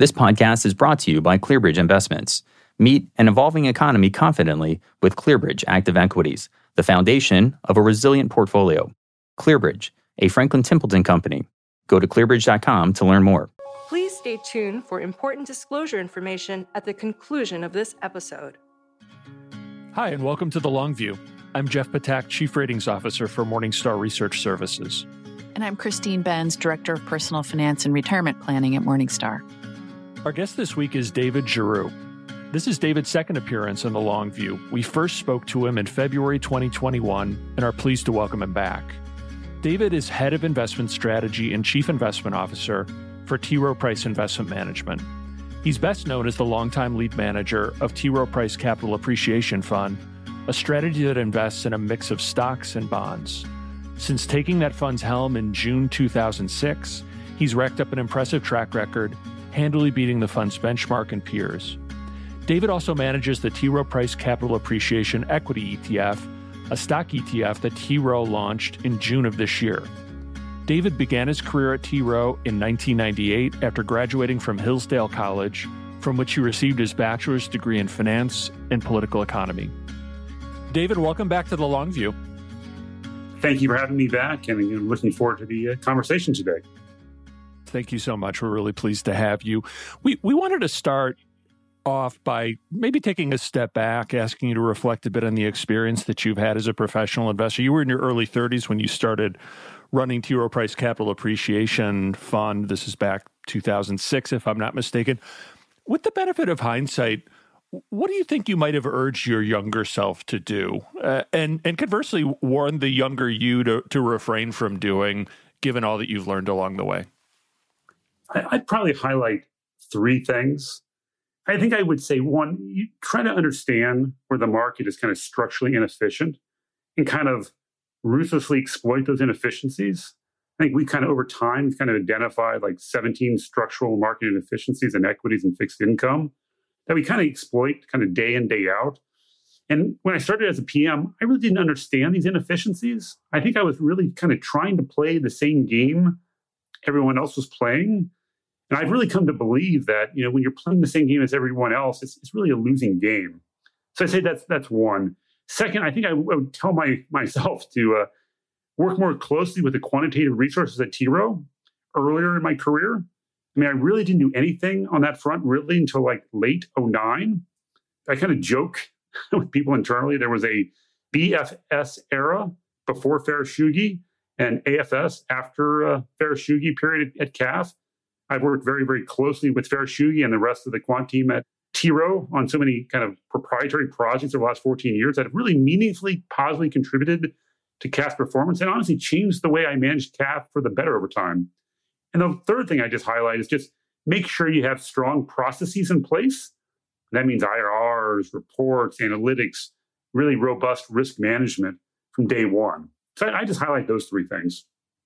This podcast is brought to you by ClearBridge Investments. Meet an evolving economy confidently with ClearBridge Active Equities, the foundation of a resilient portfolio. ClearBridge, a Franklin Templeton company. Go to clearbridge.com to learn more. Please stay tuned for important disclosure information at the conclusion of this episode. Hi, and welcome to The Long View. I'm Jeff Patak, Chief Ratings Officer for Morningstar Research Services. And I'm Christine Benz, Director of Personal Finance and Retirement Planning at Morningstar. Our guest this week is David Giroux. This is David's second appearance in The Long View. We first spoke to him in February 2021 and are pleased to welcome him back. David is Head of Investment Strategy and Chief Investment Officer for T. Rowe Price Investment Management. He's best known as the longtime lead manager of T. Rowe Price Capital Appreciation Fund, a strategy that invests in a mix of stocks and bonds. Since taking that fund's helm in June 2006, he's racked up an impressive track record, handily beating the fund's benchmark and peers. David also manages the T. Rowe Price Capital Appreciation Equity ETF, a stock ETF that T. Rowe launched in June of this year. David began his career at T. Rowe in 1998 after graduating from Hillsdale College, from which he received his bachelor's degree in finance and political economy. David, welcome back to The Long View. Thank you for having me back, and I'm looking forward to the conversation today. Thank you so much. We're really pleased to have you. We wanted to start off by maybe taking a step back, asking you to reflect a bit on the experience that you've had as a professional investor. You were in your early 30s when you started running T. Rowe Price Capital Appreciation Fund. This is back 2006, if I'm not mistaken. With the benefit of hindsight, what do you think you might have urged your younger self to do? And conversely, warned the younger you to refrain from doing, given all that you've learned along the way? I'd probably highlight three things. I think I would say, one, you try to understand where the market is kind of structurally inefficient and kind of ruthlessly exploit those inefficiencies. I think we kind of, over time, we've kind of identified like 17 structural market inefficiencies in equities and fixed income that we kind of exploit kind of day in, day out. And when I started as a PM, I really didn't understand these inefficiencies. I think I was really kind of trying to play the same game everyone else was playing. And I've really come to believe that, when you're playing the same game as everyone else, it's really a losing game. So I say that's one. Second, I think I would tell myself to work more closely with the quantitative resources at T. Rowe earlier in my career. I mean, I really didn't do anything on that front really until like late 2009. I kind of joke with people internally. There was a BFS era before Farashugi and AFS after Farashugi period at CAF. I've worked very, very closely with Farashugi and the rest of the quant team at T. Rowe on so many kind of proprietary projects over the last 14 years that have really meaningfully, positively contributed to CAF's performance and honestly changed the way I managed CAF for the better over time. And the third thing I just highlight is just make sure you have strong processes in place. That means IRRs, reports, analytics, really robust risk management from day one. So I just highlight those three things.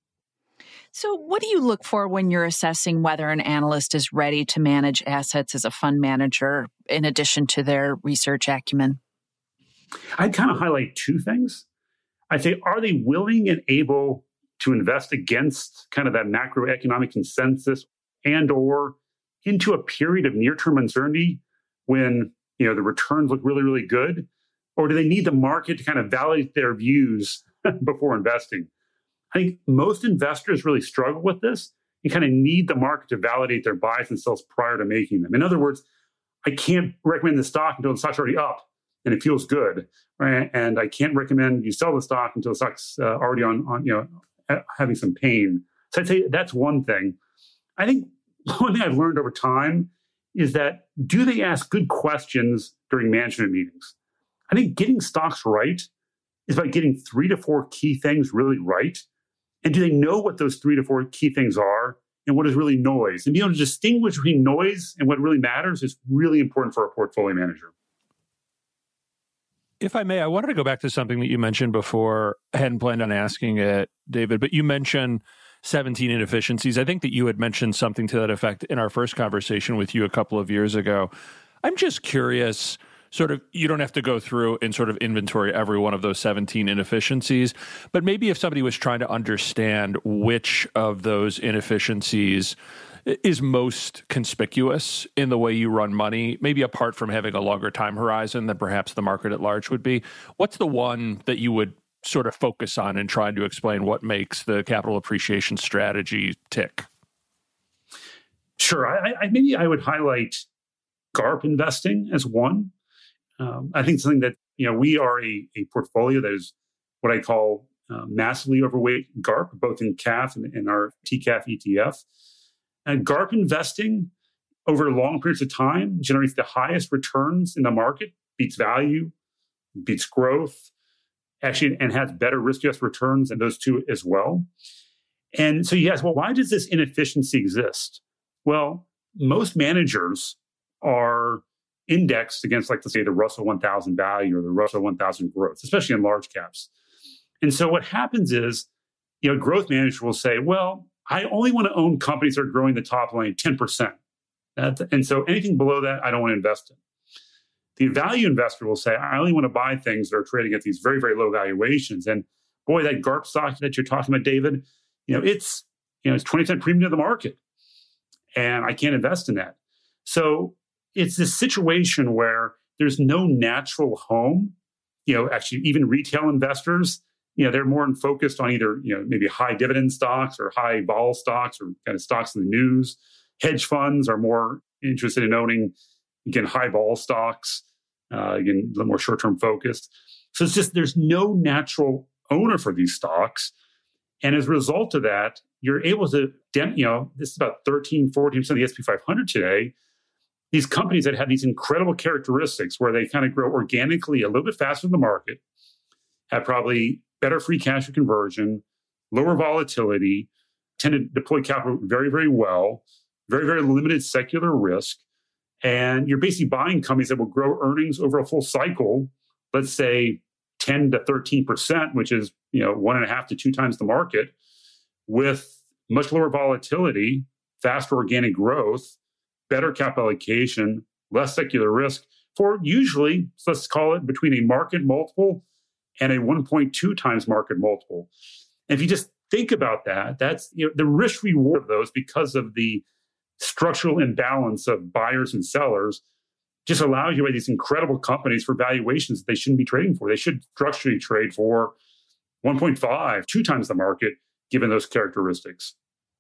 So what do you look for when you're assessing whether an analyst is ready to manage assets as a fund manager in addition to their research acumen? I'd kind of highlight two things. I'd say, are they willing and able to invest against kind of that macroeconomic consensus and or into a period of near-term uncertainty when, the returns look really, really good? Or do they need the market to kind of validate their views before investing? I think most investors really struggle with this. You kind of need the market to validate their buys and sells prior to making them. In other words, I can't recommend the stock until the stock's already up and it feels good, right? And I can't recommend you sell the stock until the stock's already on having some pain. So I'd say that's one thing. I think one thing I've learned over time is that do they ask good questions during management meetings? I think getting stocks right is by getting 3 to 4 key things really right. And do they know what those 3 to 4 key things are and what is really noise? And being able to distinguish between noise and what really matters is really important for a portfolio manager. If I may, I wanted to go back to something that you mentioned before. I hadn't planned on asking it, David, but you mentioned 17 inefficiencies. I think that you had mentioned something to that effect in our first conversation with you a couple of years ago. I'm just curious, sort of, you don't have to go through and sort of inventory every one of those 17 inefficiencies, but maybe if somebody was trying to understand which of those inefficiencies is most conspicuous in the way you run money, maybe apart from having a longer time horizon than perhaps the market at large would be? What's the one that you would sort of focus on in trying to explain what makes the capital appreciation strategy tick? Sure. Maybe I would highlight GARP investing as one. I think something that, we are a portfolio that is what I call massively overweight GARP, both in CAF and our TCAF ETF. And GARP investing over long periods of time generates the highest returns in the market, beats value, beats growth, actually, and has better risk-adjusted returns than those two as well. And so you ask, well, why does this inefficiency exist? Well, most managers are indexed against, like, let's say, the Russell 1000 value or the Russell 1000 growth, especially in large caps. And so what happens is, growth managers will say, well, I only want to own companies that are growing the top line 10%. And so anything below that, I don't want to invest in. The value investor will say, I only want to buy things that are trading at these very, very low valuations. And boy, that GARP stock that you're talking about, David, it's 20% premium to the market. And I can't invest in that. So it's this situation where there's no natural home. Actually, even retail investors, they're more focused on either, maybe high dividend stocks or high vol stocks or kind of stocks in the news. Hedge funds are more interested in owning, again, high vol stocks, again, a little more short-term focused. So it's just, there's no natural owner for these stocks. And as a result of that, you're able to, this is about 13, 14% of the S&P 500 today. These companies that have these incredible characteristics where they kind of grow organically a little bit faster than the market, have probably better free cash flow conversion, lower volatility, tend to deploy capital very, very well, very, very limited secular risk. And you're basically buying companies that will grow earnings over a full cycle, let's say 10 to 13%, which is 1.5 to 2 times the market, with much lower volatility, faster organic growth, better capital allocation, less secular risk for usually, let's call it, between a market multiple and a 1.2 times market multiple. And if you just think about that, that's the risk reward of those, because of the structural imbalance of buyers and sellers, just allows you to buy these incredible companies for valuations that they shouldn't be trading for. They should structurally trade for 1.5, 2 times the market, given those characteristics.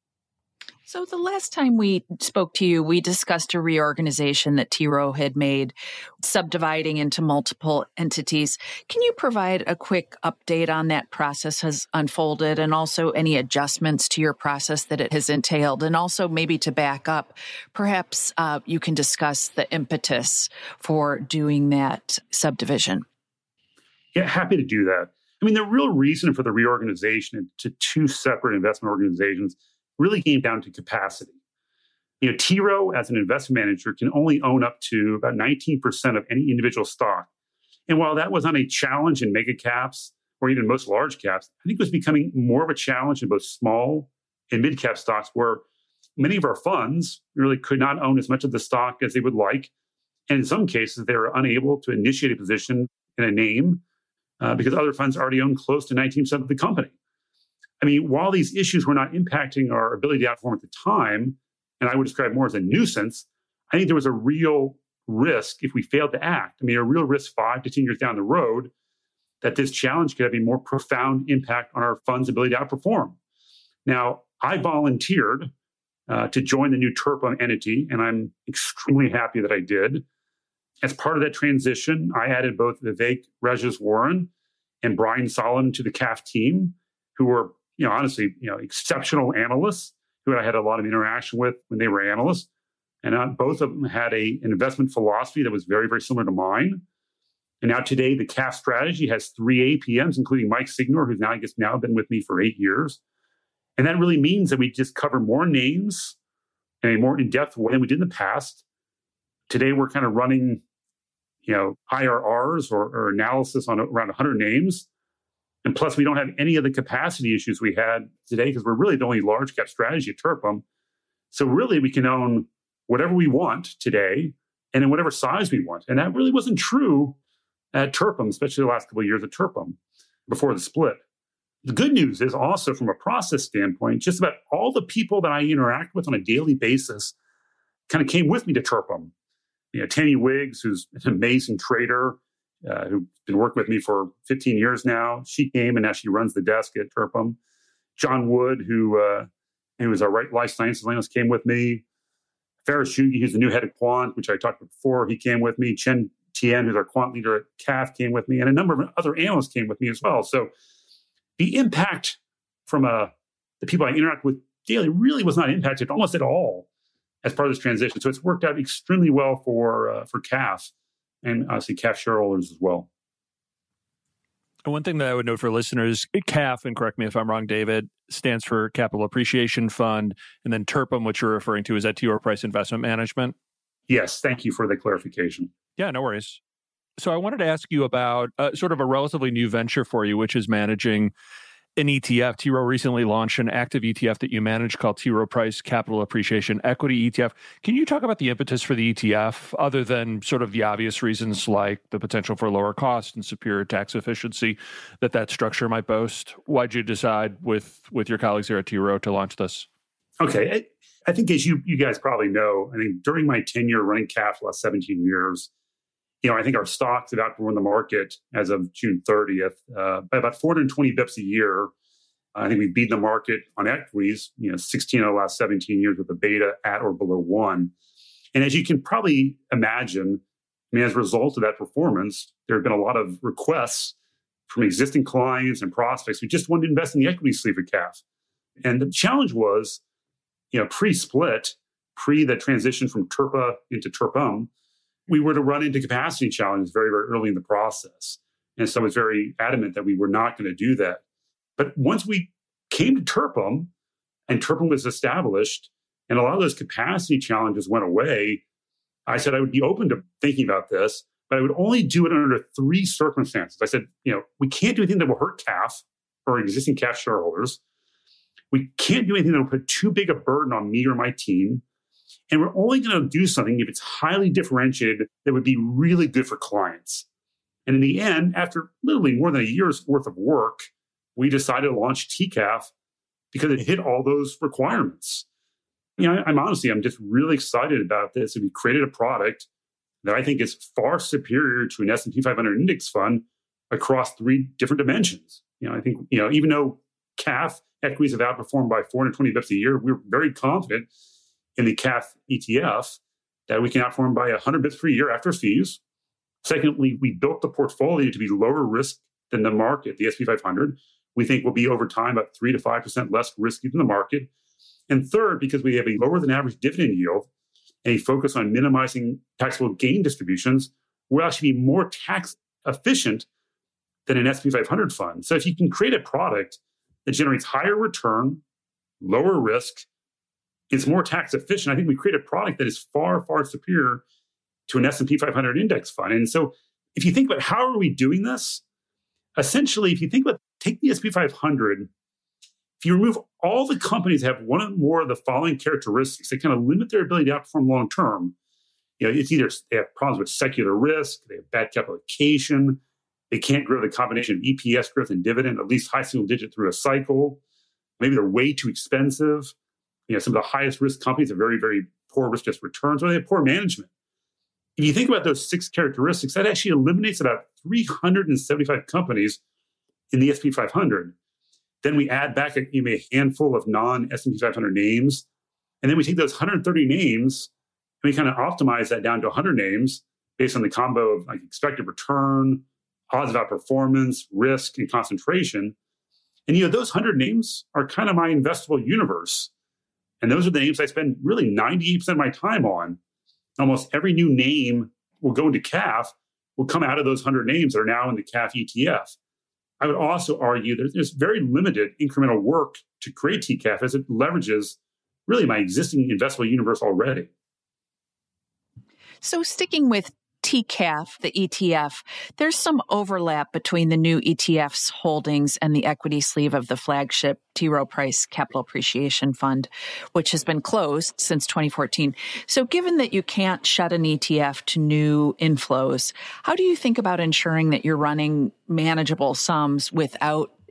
So the last time we spoke to you, we discussed a reorganization that T. Rowe had made, subdividing into multiple entities. Can you provide a quick update on that process has unfolded, and also any adjustments to your process that it has entailed? And also, maybe to back up, perhaps you can discuss the impetus for doing that subdivision. Yeah, happy to do that. I mean, the real reason for the reorganization into 2 separate investment organizations really came down to capacity. T. Rowe, as an investment manager, can only own up to about 19% of any individual stock. And while that was not a challenge in mega caps or even most large caps, I think it was becoming more of a challenge in both small and mid cap stocks, where many of our funds really could not own as much of the stock as they would like. And in some cases, they were unable to initiate a position in a name because other funds already own close to 19% of the company. I mean, while these issues were not impacting our ability to outperform at the time, and I would describe more as a nuisance, I think there was a real risk if we failed to act. I mean, a real risk 5 to 10 years down the road that this challenge could have a more profound impact on our fund's ability to outperform. Now, I volunteered to join the new TURPOM entity, and I'm extremely happy that I did. As part of that transition, I added both Vivek Rajeswaran and Brian Solomon to the CAF team, who were honestly, exceptional analysts who I had a lot of interaction with when they were analysts. And both of them had an investment philosophy that was very, very similar to mine. And now today, the CAF strategy has 3 APMs, including Mike Signor, who's now been with me for 8 years. And that really means that we just cover more names in a more in-depth way than we did in the past. Today, we're kind of running, IRRs or analysis on around 100 names. And plus, we don't have any of the capacity issues we had today because we're really the only large cap strategy at TURPOM. So really, we can own whatever we want today and in whatever size we want. And that really wasn't true at TURPOM, especially the last couple of years at TURPOM before the split. The good news is also from a process standpoint, just about all the people that I interact with on a daily basis kind of came with me to Turpum. Tammy Wiggs, who's an amazing trader, who's been working with me for 15 years now. She came and now she runs the desk at Turpum. John Wood, who was our life sciences analyst, came with me. Faris Shugi, who's the new head of quant, which I talked about before, he came with me. Chen Tien, who's our quant leader at CAF, came with me. And a number of other analysts came with me as well. So the impact from the people I interact with daily really was not impacted almost at all as part of this transition. So it's worked out extremely well for CAF and obviously CAF shareholders as well. And one thing that I would note for listeners, CAF, and correct me if I'm wrong, David, stands for Capital Appreciation Fund. And then Turpum, which you're referring to, is that T. Rowe Price Investment Management? Yes. Thank you for the clarification. Yeah, no worries. So I wanted to ask you about sort of a relatively new venture for you, which is managing an ETF. T. Rowe recently launched an active ETF that you manage called T. Rowe Price Capital Appreciation Equity ETF. Can you talk about the impetus for the ETF, other than sort of the obvious reasons like the potential for lower cost and superior tax efficiency that structure might boast? Why'd you decide with your colleagues here at T. Rowe to launch this? Okay. I think as you guys probably know, I think during my tenure running CAF the last 17 years, I think our stocks have outperformed the market as of June 30th by about 420 bips a year. I think we've beaten the market on equities, 16 of the last 17 years with a beta at or below 1. And as you can probably imagine, as a result of that performance, there have been a lot of requests from existing clients and prospects who just wanted to invest in the equity sleeve of CAF. And the challenge was, pre-split, pre the transition from Turpa into Turpum, we were to run into capacity challenges very, very early in the process. And so I was very adamant that we were not going to do that. But once we came to Turpum and Turpum was established and a lot of those capacity challenges went away, I said I would be open to thinking about this, but I would only do it under 3 circumstances. I said, we can't do anything that will hurt CAF or existing CAF shareholders. We can't do anything that will put too big a burden on me or my team. And we're only going to do something if it's highly differentiated that would be really good for clients. And in the end, after literally more than a year's worth of work, we decided to launch TCAF because it hit all those requirements. I'm just really excited about this. And we created a product that I think is far superior to an S&P 500 index fund across 3 different dimensions. I think, even though CAF equities have outperformed by 420 bips a year, we're very confident in the CAF ETF that we can outperform by 100 bips per year after fees. Secondly, we built the portfolio to be lower risk than the market, the S&P 500. We think will be over time about 3 to 5% less risky than the market. And third, because we have a lower than average dividend yield and a focus on minimizing taxable gain distributions, we'll actually be more tax efficient than an S&P 500 fund. So if you can create a product that generates higher return, lower risk, it's more tax efficient, I think we create a product that is far, far superior to an S&P 500 index fund. And so if you think about how are we doing this, essentially, if you think about, take the S&P 500, if you remove all the companies that have one or more of the following characteristics that kind of limit their ability to outperform long term, it's either they have problems with secular risk, they have bad capital allocation, they can't grow the combination of EPS growth and dividend, at least high single digit through a cycle. Maybe they're way too expensive. Some of the highest risk companies have very, very poor risk-adjusted returns, or they have poor management. If you think about those 6 characteristics, that actually eliminates about 375 companies in the S&P 500. Then we add back a handful of non-S&P 500 names, and then we take those 130 names and we kind of optimize that down to 100 names based on the combo of expected return, odds of outperformance, risk, and concentration. And those 100 names are kind of my investable universe. And those are the names I spend really 98% of my time on. Almost every new name will go into CAF, will come out of those 100 names that are now in the CAF ETF. I would also argue that there's very limited incremental work to create TCAF as it leverages really my existing investable universe already. So sticking with TCAF, the ETF, there's some overlap between the new ETF's holdings and the equity sleeve of the flagship T. Rowe Price Capital Appreciation Fund, which has been closed since 2014. So given that you can't shut an ETF to new inflows, how do you think about ensuring that you're running manageable sums without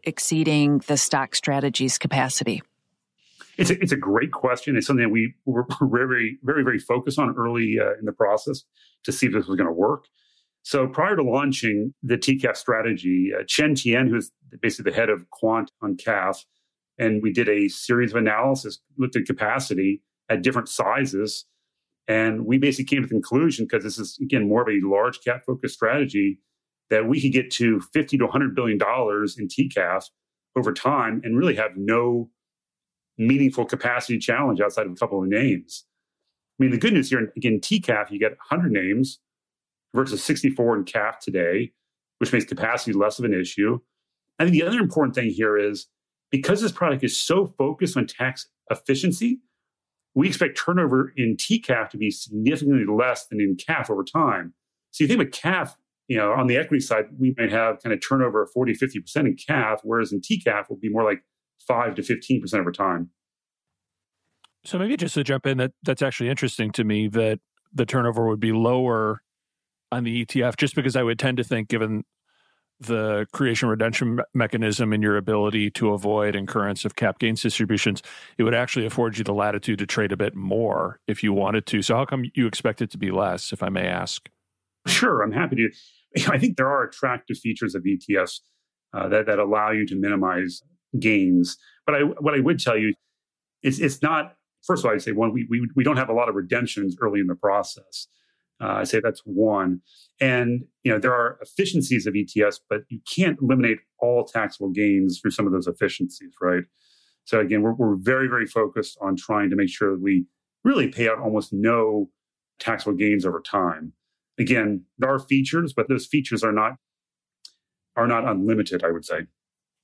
exceeding the stock strategy's capacity? It's a great question. It's something that we were very, very, very focused on early in the process to see if this was going to work. So prior to launching the TCAF strategy, Chen Tian, who's basically the head of quant on CAF, and we did a series of analysis, looked at capacity at different sizes. And we basically came to the conclusion, because this is, again, more of a large cap focused strategy, that we could get to $50 to $100 billion in TCAF over time and really have no meaningful capacity challenge outside of a couple of names. I mean, the good news here, again, TCAF, you get 100 names versus 64 in CAF today, which makes capacity less of an issue. I think the other important thing here is, because this product is so focused on tax efficiency, we expect turnover in TCAF to be significantly less than in CAF over time. So you think about CAF, on the equity side, we might have kind of turnover of 40, 50% in CAF, whereas in TCAF will be more like 5 to 15% over time. So maybe just to jump in, that's actually interesting to me that the turnover would be lower on the ETF, just because I would tend to think, given the creation redemption mechanism and your ability to avoid incurrence of cap gains distributions, it would actually afford you the latitude to trade a bit more if you wanted to. So how come you expect it to be less, if I may ask? Sure, I'm happy to. I think there are attractive features of ETFs that allow you to minimize gains. But what I would tell you is it's not, first of all, I'd say one, we don't have a lot of redemptions early in the process. I say that's one. And, there are efficiencies of ETFs, but you can't eliminate all taxable gains through some of those efficiencies, right? So again, we're very, very focused on trying to make sure that we really pay out almost no taxable gains over time. Again, there are features, but those features are not unlimited, I would say.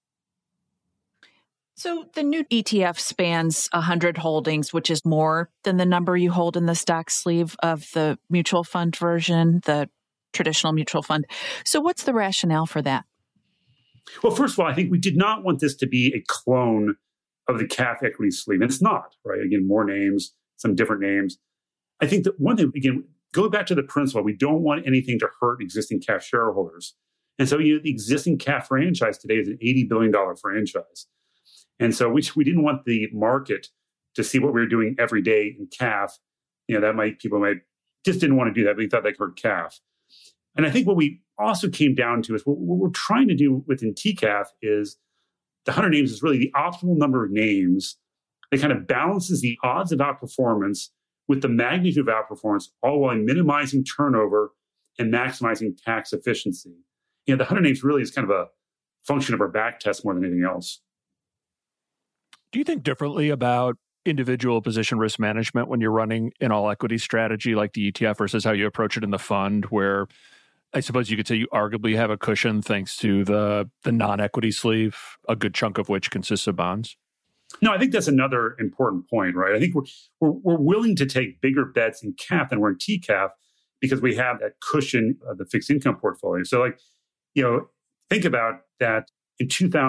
So the new ETF spans 100 holdings, which is more than the number you hold in the stock sleeve of the mutual fund version, the traditional mutual fund. So what's the rationale for that? Well, first of all, I think we did not want this to be a clone of the CAF equity sleeve. And it's not, right? Again, more names, some different names. I think that one thing, again, go back to the principle, we don't want anything to hurt existing CAF shareholders. And so the existing CAF franchise today is an $80 billion franchise. And so we didn't want the market to see what we were doing every day in CAF. People might just didn't want to do that. We thought they hurt CAF. And I think what we also came down to is what we're trying to do within TCAF is the 100 names is really the optimal number of names that kind of balances the odds of outperformance with the magnitude of outperformance, all while minimizing turnover and maximizing tax efficiency. The 100 names really is kind of a function of our back test more than anything else. Do you think differently about individual position risk management when you're running an all equity strategy like the ETF versus how you approach it in the fund, where I suppose you could say you arguably have a cushion thanks to the non-equity sleeve, a good chunk of which consists of bonds? No, I think that's another important point, right? I think we're willing to take bigger bets in CAF than we're in TCAF because we have that cushion of the fixed income portfolio. So think about that in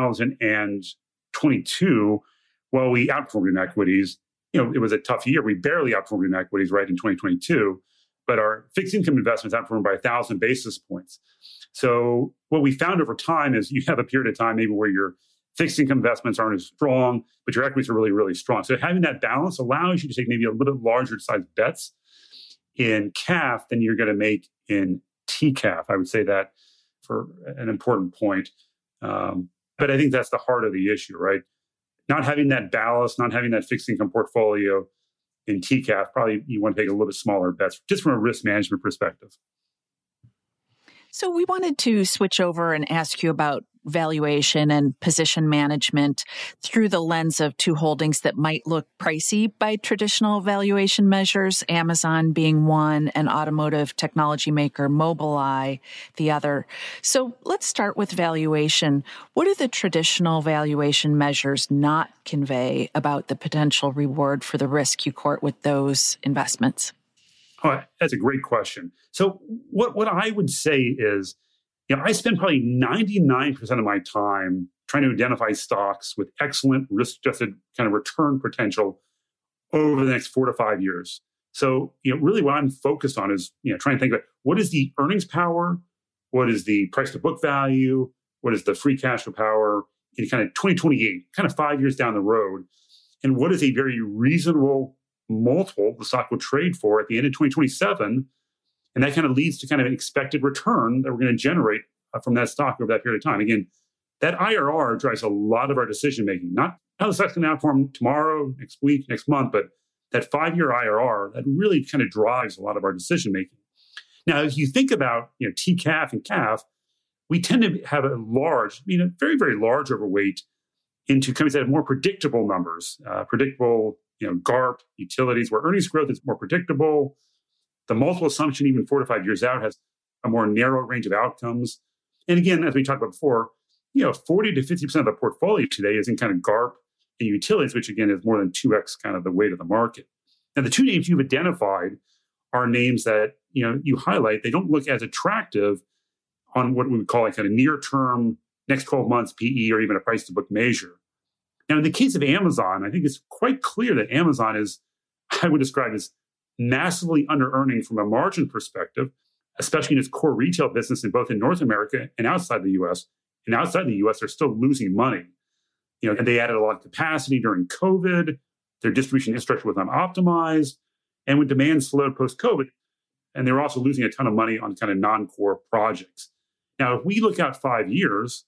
2022, while we outperformed in equities, it was a tough year. We barely outperformed in equities, right, in 2022. But our fixed income investments outperformed by 1,000 basis points. So what we found over time is you have a period of time maybe where your fixed income investments aren't as strong, but your equities are really, really strong. So having that balance allows you to take maybe a little bit larger size bets in CAF than you're going to make in TCAF. I would say that for an important point. But I think that's the heart of the issue, right? Not having that ballast, not having that fixed income portfolio in TCAF, probably you want to take a little bit smaller bets just from a risk management perspective. So we wanted to switch over and ask you about valuation and position management through the lens of two holdings that might look pricey by traditional valuation measures, Amazon being one and automotive technology maker Mobileye the other. So let's start with valuation. What do the traditional valuation measures not convey about the potential reward for the risk you court with those investments? Oh, that's a great question. So what I would say is, I spend probably 99% of my time trying to identify stocks with excellent risk-adjusted kind of return potential over the next 4 to 5 years. So, really what I'm focused on is, trying to think about what is the earnings power, what is the price to book value, what is the free cash flow power, in kind of 2028, kind of 5 years down the road, and what is a very reasonable multiple the stock will trade for at the end of 2027. And that kind of leads to kind of an expected return that we're going to generate from that stock over that period of time. Again, that IRR drives a lot of our decision making, not how the stock's going to outperform tomorrow, next week, next month, but that 5-year IRR that really kind of drives a lot of our decision making. Now, if you think about TCAF and CAF, we tend to have a large, very, very large overweight into companies that have more predictable numbers, predictable, GARP, utilities, where earnings growth is more predictable. The multiple assumption, even 4 to 5 years out, has a more narrow range of outcomes. And again, as we talked about before, 40 to 50% of the portfolio today is in kind of GARP and utilities, which again is more than 2x kind of the weight of the market. Now, the two names you've identified are names that you highlight. They don't look as attractive on what we would call like kind of near-term, next 12 months PE or even a price-to-book measure. Now, in the case of Amazon, I think it's quite clear that Amazon is, I would describe as massively under-earning from a margin perspective, especially in its core retail business in both in North America and outside the U.S. And outside the U.S., they're still losing money. And they added a lot of capacity during COVID. Their distribution infrastructure was unoptimized. And when demand slowed post-COVID, and they were also losing a ton of money on kind of non-core projects. Now, if we look out 5 years,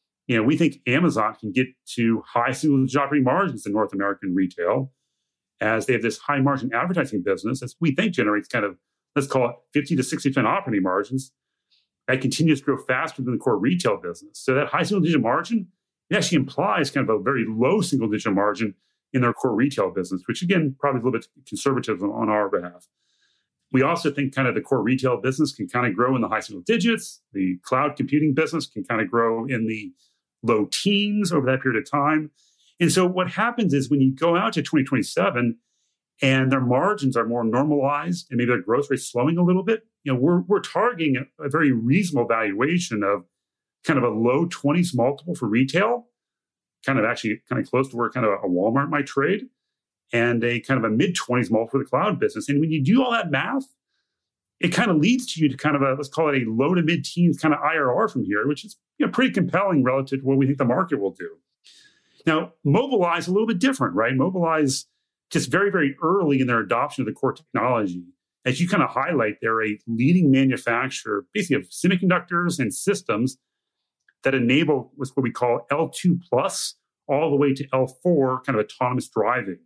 we think Amazon can get to high single-digit operating margins in North American retail, as they have this high-margin advertising business that we think generates kind of, let's call it 50 to 60% operating margins that continues to grow faster than the core retail business. So that high single-digit margin, it actually implies kind of a very low single-digit margin in their core retail business, which again, probably is a little bit conservative on our behalf. We also think kind of the core retail business can kind of grow in the high single digits. The cloud computing business can kind of grow in the low teens over that period of time. And so what happens is when you go out to 2027 and their margins are more normalized and maybe their growth rate slowing a little bit, we're targeting a very reasonable valuation of kind of a low 20s multiple for retail, kind of close to where kind of a Walmart might trade, and a kind of a mid-20s multiple for the cloud business. And when you do all that math, it kind of leads to you to kind of let's call it a low to mid-teens kind of IRR from here, which is pretty compelling relative to what we think the market will do. Now, Mobileye is a little bit different, right? Mobileye is just very, very early in their adoption of the core technology. As you kind of highlight, they're a leading manufacturer, basically of semiconductors and systems that enable what we call L2 plus all the way to L4 kind of autonomous driving.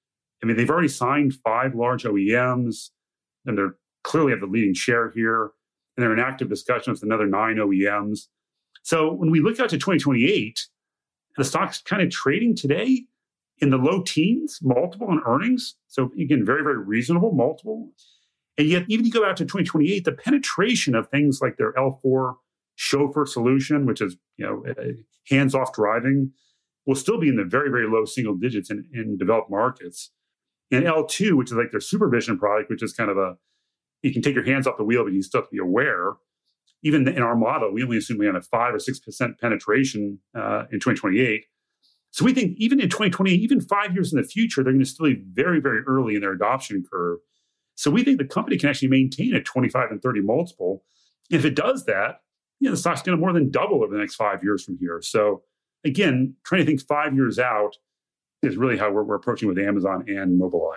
I mean, they've already signed 5 large OEMs, and they're clearly have the leading share here. And they're in active discussions with another 9 OEMs. So when we look out to 2028, the stock's kind of trading today in the low teens multiple on earnings. So again, very, very reasonable multiple. And yet, even you go out to 2028, the penetration of things like their L4 chauffeur solution, which is hands-off driving, will still be in the very, very low single digits in developed markets. And L2, which is like their supervision product, which is kind of you can take your hands off the wheel, but you still have to be aware. Even in our model, we only assume we have a 5 or 6% penetration in 2028. So we think even in 2028, even 5 years in the future, they're going to still be very, very early in their adoption curve. So we think the company can actually maintain a 25 and 30 multiple. And if it does that, the stock's going to more than double over the next 5 years from here. So again, trying to think 5 years out is really how we're approaching with Amazon and Mobileye.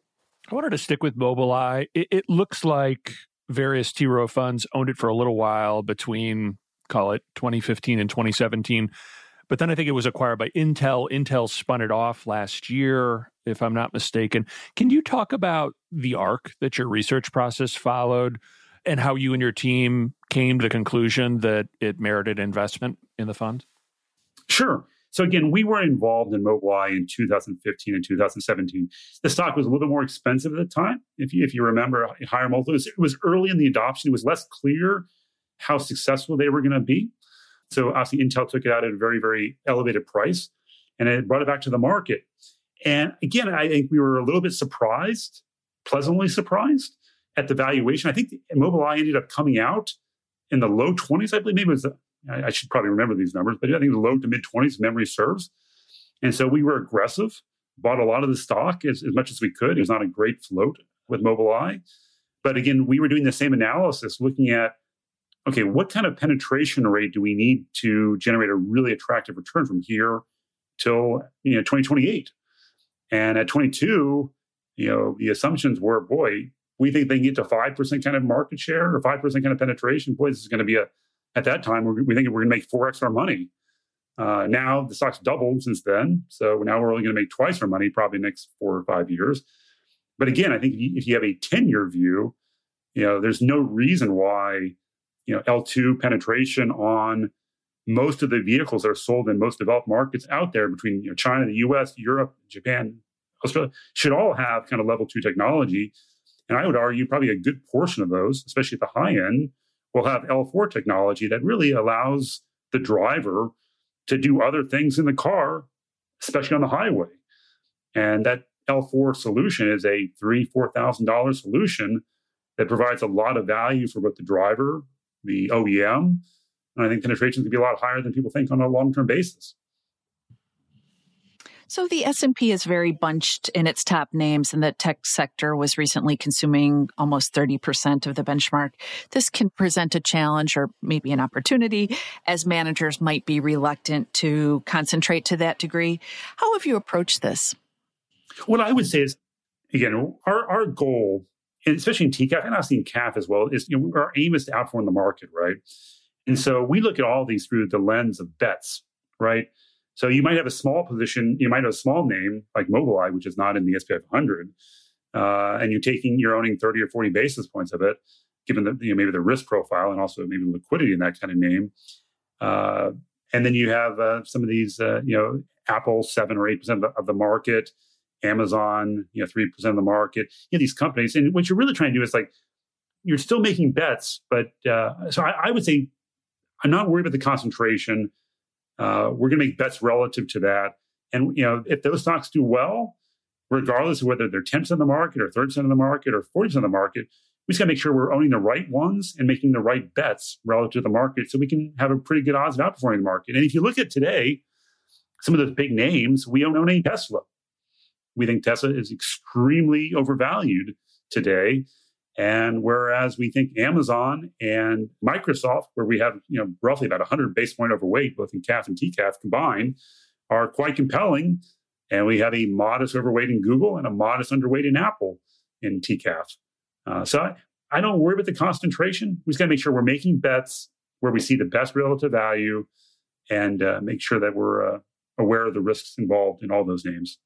I wanted to stick with Mobileye. It looks like various T. Rowe funds owned it for a little while between, call it 2015 and 2017. But then I think it was acquired by Intel. Intel spun it off last year, if I'm not mistaken. Can you talk about the arc that your research process followed and how you and your team came to the conclusion that it merited investment in the fund? Sure. So again, we were involved in Mobileye in 2015 and 2017. The stock was a little bit more expensive at the time. If you remember, higher multiples. It was early in the adoption. It was less clear how successful they were going to be. So obviously, Intel took it out at a very, very elevated price, and it brought it back to the market. And again, I think we were a little bit surprised, pleasantly surprised at the valuation. I think Mobileye ended up coming out in the low 20s, I believe. Maybe it was, I should probably remember these numbers, but I think the low to mid 20s, memory serves. And so we were aggressive, bought a lot of the stock as much as we could. It was not a great float with Mobileye. But again, we were doing the same analysis, looking at, okay, what kind of penetration rate do we need to generate a really attractive return from here till 2028? And at 22, the assumptions were, boy, we think they can get to 5% kind of market share or 5% kind of penetration. Boy, this is going to be at that time, we think we're going to make 4x our money. Now the stock's doubled since then. So now we're only going to make twice our money, probably next 4 or 5 years. But again, I think if you have a 10-year view, there's no reason why, L2 penetration on most of the vehicles that are sold in most developed markets out there between China, the US, Europe, Japan, Australia, should all have kind of level 2 technology. And I would argue probably a good portion of those, especially at the high end, will have L4 technology that really allows the driver to do other things in the car, especially on the highway. And that L4 solution is a $3,000-$4,000 solution that provides a lot of value for both the driver, the OEM, and I think penetration can be a lot higher than people think on a long-term basis. So the S&P is very bunched in its top names, and the tech sector was recently consuming almost 30% of the benchmark. This can present a challenge or maybe an opportunity, as managers might be reluctant to concentrate to that degree. How have you approached this? What I would say is, again, our goal, and especially in TCAF and obviously in CAF as well, is our aim is to outperform the market, right? And so we look at all these through the lens of bets, right? So you might have a small position, you might have a small name like Mobileye, which is not in the SPY 500, and you're owning 30 or 40 basis points of it, given the maybe the risk profile and also maybe the liquidity in that kind of name. And then you have some of these, Apple 7 or 8% of the market, Amazon, 3% of the market. These companies, and what you're really trying to do is you're still making bets, but so I would say I'm not worried about the concentration. We're going to make bets relative to that. And, if those stocks do well, regardless of whether they're 10% of the market or 30% of the market or 40% of the market, we just got to make sure we're owning the right ones and making the right bets relative to the market so we can have a pretty good odds of outperforming the market. And if you look at today, some of those big names, we don't own Tesla. We think Tesla is extremely overvalued today. And whereas we think Amazon and Microsoft, where we have roughly about 100 basis point overweight, both in CAF and TCAF combined, are quite compelling. And we have a modest overweight in Google and a modest underweight in Apple in TCAF. So I don't worry about the concentration. We just got to make sure we're making bets where we see the best relative value and make sure that we're aware of the risks involved in all those names.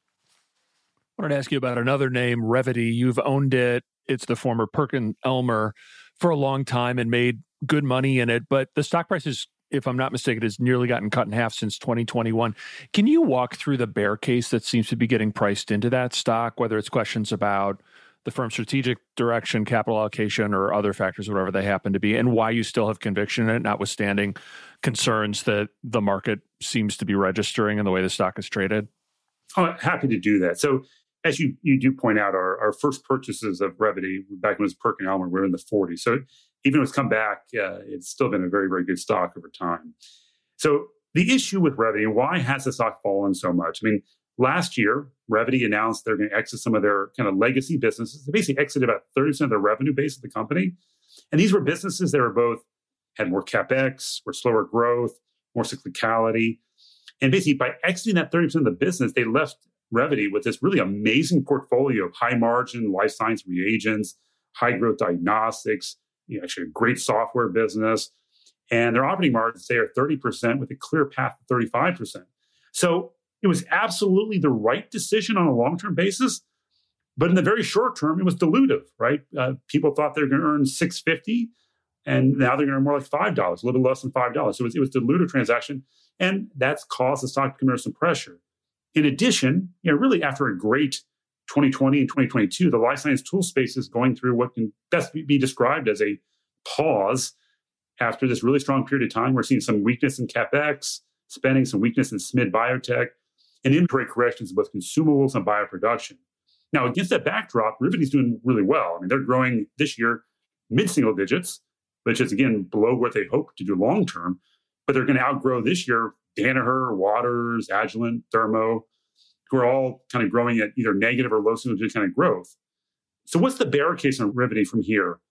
I wanted to ask you about another name, Revvity. You've owned it. It's the former PerkinElmer for a long time and made good money in it. But the stock price is, if I'm not mistaken, has nearly gotten cut in half since 2021. Can you walk through the bear case that seems to be getting priced into that stock, whether it's questions about the firm's strategic direction, capital allocation, or other factors, whatever they happen to be, and why you still have conviction in it, notwithstanding concerns that the market seems to be registering in the way the stock is traded? Oh, happy to do that. So as you do point out, our first purchases of Revvity back when it was PerkinElmer, we were in the 40s. So even though it's come back, it's still been a very, very good stock over time. So the issue with Revvity, and why has the stock fallen so much? I mean, last year, Revvity announced they're going to exit some of their kind of legacy businesses. They basically exited about 30% of their revenue base of the company. And these were businesses that were both had more CapEx, were slower growth, more cyclicality. And basically by exiting that 30% of the business, they left Revvity with this really amazing portfolio of high margin life science reagents, high growth diagnostics, actually a great software business. And their operating margins, say, are 30% with a clear path to 35%. So it was absolutely the right decision on a long-term basis. But in the very short term, it was dilutive, right? People thought they were going to earn $6.50, and now they're going to earn more like $5, a little bit less than $5. So it was a dilutive transaction, and that's caused the stock to come under some pressure. In addition, really after a great 2020 and 2022, the life science tool space is going through what can best be described as a pause. After this really strong period of time, we're seeing some weakness in CapEx spending, some weakness in SMID biotech, and inventory corrections in both consumables and bioproduction. Now, against that backdrop, Revvity's doing really well. I mean, they're growing this year mid-single digits, which is, again, below what they hope to do long-term. But they're going to outgrow this year Danaher, Waters, Agilent, Thermo, who are all kind of growing at either negative or low single-digit kind of growth. So what's the bear case on Revvity from here?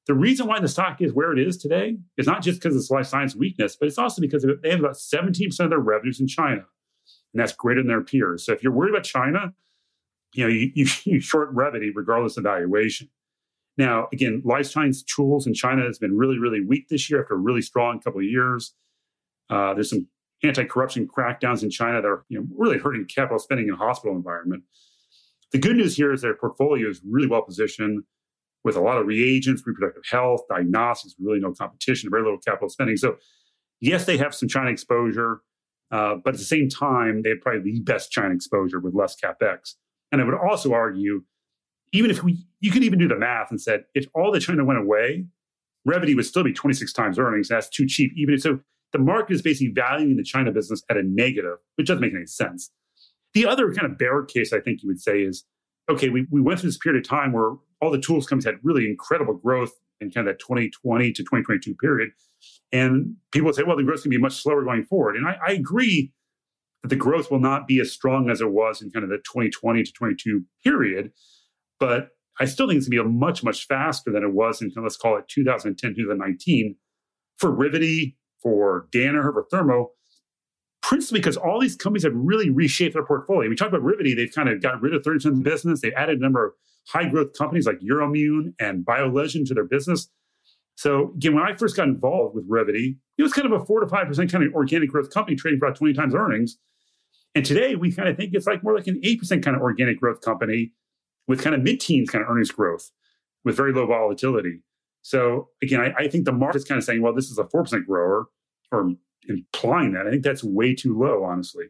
The reason why the stock is where it is today is not just because of its life science weakness, but it's also because they have about 17% of their revenues in China. And that's greater than their peers. So if you're worried about China, you short Revvity regardless of valuation. Now, again, life science tools in China has been really, really weak this year after a really strong couple of years. There's some anti-corruption crackdowns in China that are really hurting capital spending in the hospital environment. The good news here is their portfolio is really well positioned with a lot of reagents, reproductive health, diagnostics, really no competition, very little capital spending. So yes, they have some China exposure, but at the same time, they have probably the best China exposure with less CapEx. And I would also argue, even if you could even do the math and said, if all the China went away, Revvity would still be 26 times earnings. That's too cheap. So the market is basically valuing the China business at a negative, which doesn't make any sense. The other kind of bear case, I think you would say is, okay, we went through this period of time where all the tools companies had really incredible growth in kind of that 2020 to 2022 period. And people would say, well, the growth is going to be much slower going forward. And I agree that the growth will not be as strong as it was in kind of the 2020 to 22 period. But I still think it's going to be much, much faster than it was in, let's call it 2010, 2019 for Revvity, for Danaher, for Thermo, principally because all these companies have really reshaped their portfolio. We talked about Revvity, they've kind of got rid of 30% of the business. They added a number of high growth companies like Euromune and BioLegend to their business. So again, when I first got involved with Revvity, it was kind of a 4 to 5% kind of organic growth company trading for about 20 times earnings. And today we kind of think it's like more like an 8% kind of organic growth company with kind of mid-teens kind of earnings growth with very low volatility. So again, I think the market's kind of saying, well, this is a 4% grower, or implying that. I think that's way too low, honestly.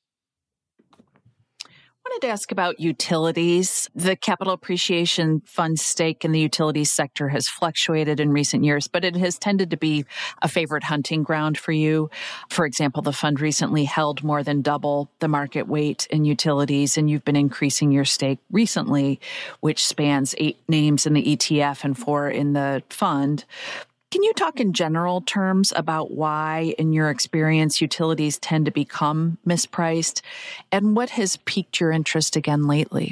I wanted to ask about utilities. The capital appreciation fund stake in the utilities sector has fluctuated in recent years, but it has tended to be a favorite hunting ground for you. For example, the fund recently held more than double the market weight in utilities, and you've been increasing your stake recently, which spans 8 names in the ETF and 4 in the fund. Can you talk in general terms about why, in your experience, utilities tend to become mispriced, and what has piqued your interest again lately?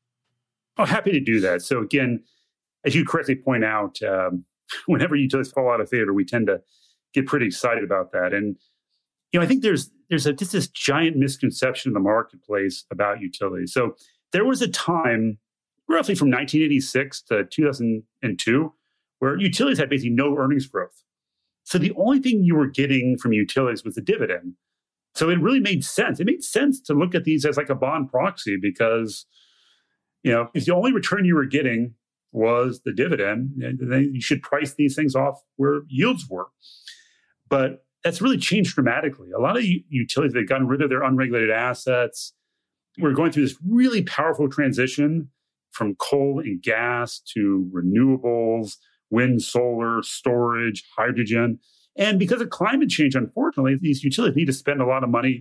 Oh, happy to do that. So again, as you correctly point out, whenever utilities fall out of favor, we tend to get pretty excited about that. And I think there's just this giant misconception in the marketplace about utilities. So there was a time, roughly from 1986 to 2002, where utilities had basically no earnings growth. So the only thing you were getting from utilities was the dividend. So it really made sense. It made sense to look at these as like a bond proxy because, if the only return you were getting was the dividend, then you should price these things off where yields were. But that's really changed dramatically. A lot of utilities, they've gotten rid of their unregulated assets. We're going through this really powerful transition from coal and gas to renewables, wind, solar, storage, hydrogen. And because of climate change, unfortunately, these utilities need to spend a lot of money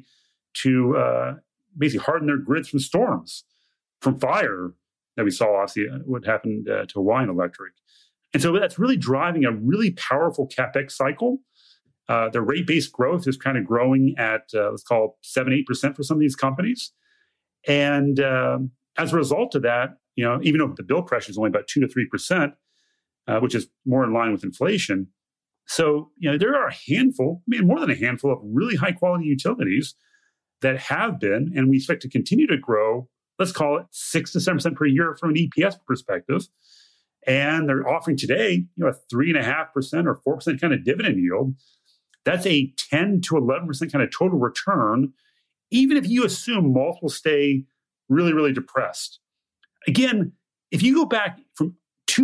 to basically harden their grids from storms, from fire that we saw, obviously, what happened to Hawaiian Electric. And so that's really driving a really powerful CapEx cycle. The rate-based growth is kind of growing at, let's call it 7-8% for some of these companies. And as a result of that, even though the bill pressure is only about 2 to 3%, which is more in line with inflation. So, there are a handful, more than a handful of really high quality utilities that have been, and we expect to continue to grow, let's call it 6 to 7% per year from an EPS perspective. And they're offering today, a 3.5% or 4% kind of dividend yield. That's a 10 to 11% kind of total return, even if you assume multiples stay really, really depressed. Again, if you go back from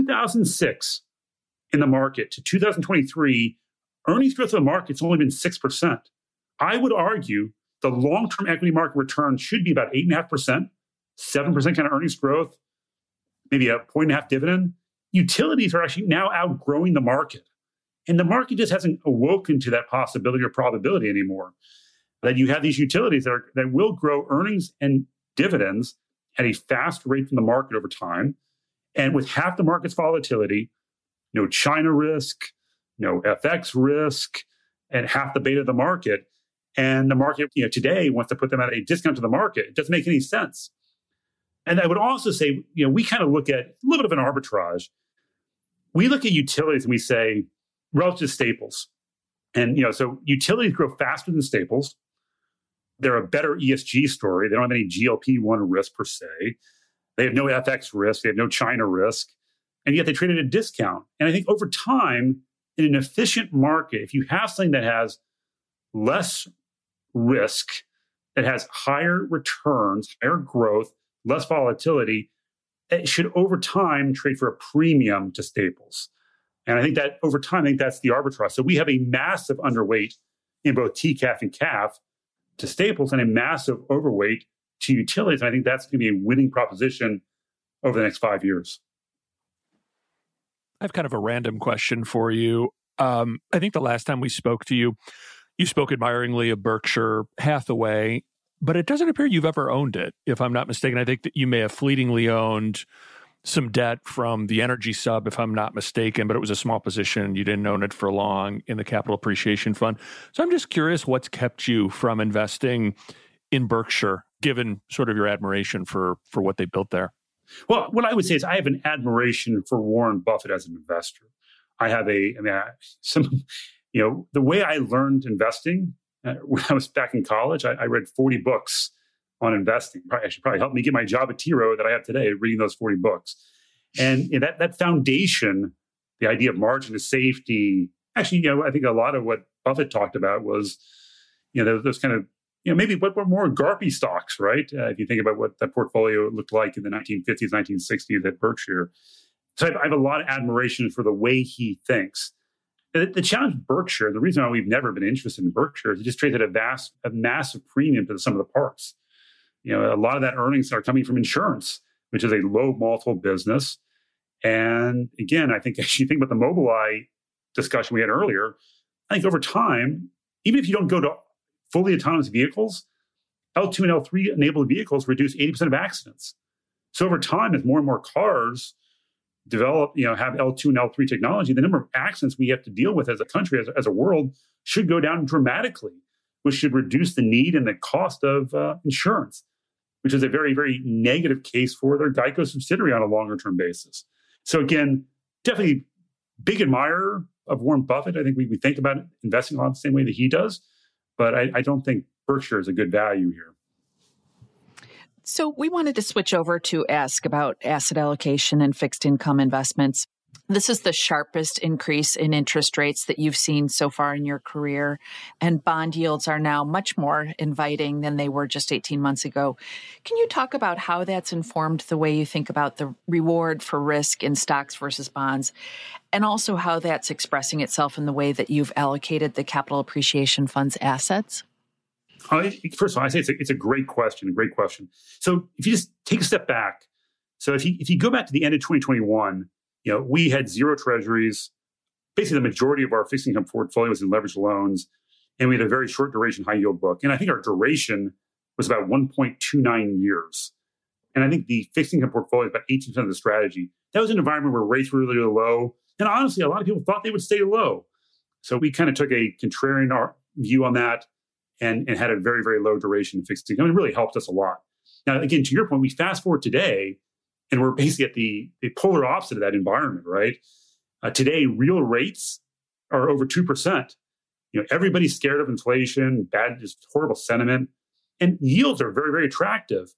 2006 in the market to 2023, earnings growth of the market's only been 6%. I would argue the long-term equity market return should be about 8.5%, 7% kind of earnings growth, maybe a 1.5 dividend. Utilities are actually now outgrowing the market. And the market just hasn't awoken to that possibility or probability anymore. That you have these utilities that will grow earnings and dividends at a fast rate from the market over time. And with half the market's volatility, no China risk, no FX risk, and half the beta of the market. And the market, today wants to put them at a discount to the market. It doesn't make any sense. And I would also say, we kind of look at a little bit of an arbitrage. we look at utilities and we say relative to staples. And, so utilities grow faster than staples. They're a better ESG story. They don't have any GLP-1 risk per se. They have no FX risk. They have no China risk. And yet they trade at a discount. And I think over time, in an efficient market, if you have something that has less risk, that has higher returns, higher growth, less volatility, it should over time trade for a premium to staples. And I think that over time, I think that's the arbitrage. So we have a massive underweight in both TCAF and CAF to staples and a massive overweight to utilities. And I think that's going to be a winning proposition over the next 5 years. I have kind of a random question for you. I think the last time we spoke to you, you spoke admiringly of Berkshire Hathaway, but it doesn't appear you've ever owned it, if I'm not mistaken. I think that you may have fleetingly owned some debt from the energy sub, if I'm not mistaken, but it was a small position. You didn't own it for long in the Capital Appreciation Fund. So I'm just curious what's kept you from investing in Berkshire, given sort of your admiration for what they built there. Well, what I would say is I have an admiration for Warren Buffett as an investor. I have the way I learned investing when I was back in college, I read 40 books on investing. Probably helped me get my job at T. Rowe that I have today, reading those 40 books. And that foundation, the idea of margin of safety, actually, I think a lot of what Buffett talked about was, those kind of, maybe what were more GARPy stocks, right? If you think about what that portfolio looked like in the 1950s, 1960s at Berkshire. So I have a lot of admiration for the way he thinks. The challenge with Berkshire, the reason why we've never been interested in Berkshire is it just trades at a massive premium to the sum of the parts. A lot of that earnings are coming from insurance, which is a low multiple business. And again, I think as you think about the Mobileye discussion we had earlier, I think over time, even if you don't go to fully autonomous vehicles, L2 and L3 enabled vehicles reduce 80% of accidents. So over time, as more and more cars develop, have L2 and L3 technology, the number of accidents we have to deal with as a country, as a world, should go down dramatically, which should reduce the need and the cost of insurance, which is a very, very negative case for their Geico subsidiary on a longer term basis. So again, definitely big admirer of Warren Buffett. I think we think about investing a lot the same way that he does, but I don't think Berkshire is a good value here. So we wanted to switch over to ask about asset allocation and fixed income investments. This is the sharpest increase in interest rates that you've seen so far in your career, and bond yields are now much more inviting than they were just 18 months ago. Can you talk about how that's informed the way you think about the reward for risk in stocks versus bonds, and also how that's expressing itself in the way that you've allocated the Capital Appreciation Fund's assets? First of all, I say it's a great question, So if you just take a step back, so if you go back to the end of 2021, we had zero treasuries. Basically, the majority of our fixed income portfolio was in leveraged loans, and we had a very short duration high yield book. And I think our duration was about 1.29 years. And I think the fixed income portfolio is about 18% of the strategy. That was an environment where rates were really, really low. And honestly, a lot of people thought they would stay low. So we kind of took a contrarian view on that and had a very, very low duration fixed income. It really helped us a lot. Now, again, to your point, we fast forward today, and we're basically at the polar opposite of that environment, right? Today, real rates are over 2%. Everybody's scared of inflation, just horrible sentiment, and yields are very, very attractive.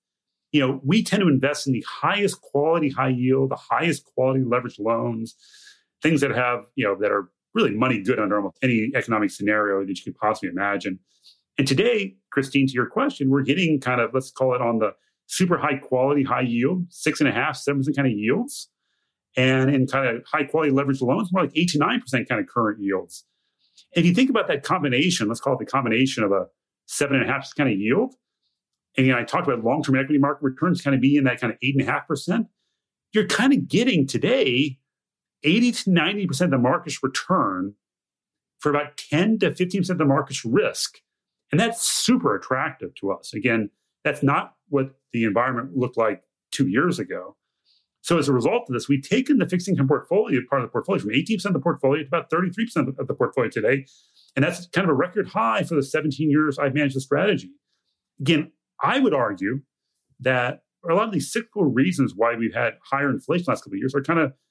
We tend to invest in the highest quality high yield, the highest quality leveraged loans, things that have, that are really money good under almost any economic scenario that you could possibly imagine. And today, Christine, to your question, we're getting kind of, let's call it on the super high quality, high yield, 6.5%, 7% kind of yields. And in kind of high quality leveraged loans, more like 8 to 9% kind of current yields. If you think about that combination, let's call it the combination of a 7.5% kind of yield. And I talked about long-term equity market returns kind of being in that kind of 8.5%. You're kind of getting today 80 to 90% of the market's return for about 10 to 15% of the market's risk. And that's super attractive to us. Again, that's not what the environment looked like 2 years ago. So as a result of this, we've taken the fixed income portfolio, part of the portfolio, from 18% of the portfolio to about 33% of the portfolio today. And that's kind of a record high for the 17 years I've managed the strategy. Again, I would argue that a lot of these cyclical reasons why we've had higher inflation the last couple of years are kind of,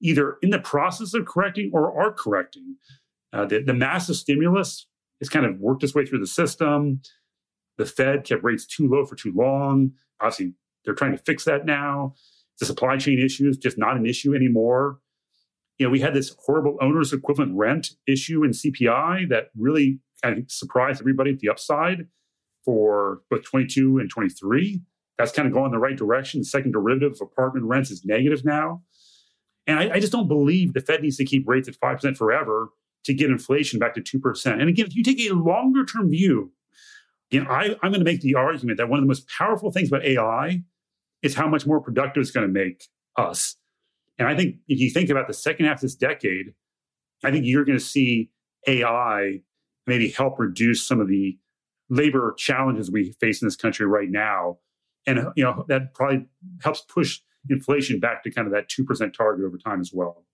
either in the process of correcting or are correcting. The massive stimulus has kind of worked its way through the system. The Fed kept rates too low for too long. Obviously, they're trying to fix that now. The supply chain issue is just not an issue anymore. We had this horrible owner's equivalent rent issue in CPI that really kind of surprised everybody at the upside for both 22 and 23. That's kind of going in the right direction. The second derivative of apartment rents is negative now. And I just don't believe the Fed needs to keep rates at 5% forever to get inflation back to 2%. And again, if you take a longer term view, I'm going to make the argument that one of the most powerful things about AI is how much more productive it's going to make us. And I think if you think about the second half of this decade, I think you're going to see AI maybe help reduce some of the labor challenges we face in this country right now. And that probably helps push inflation back to kind of that 2% target over time as well.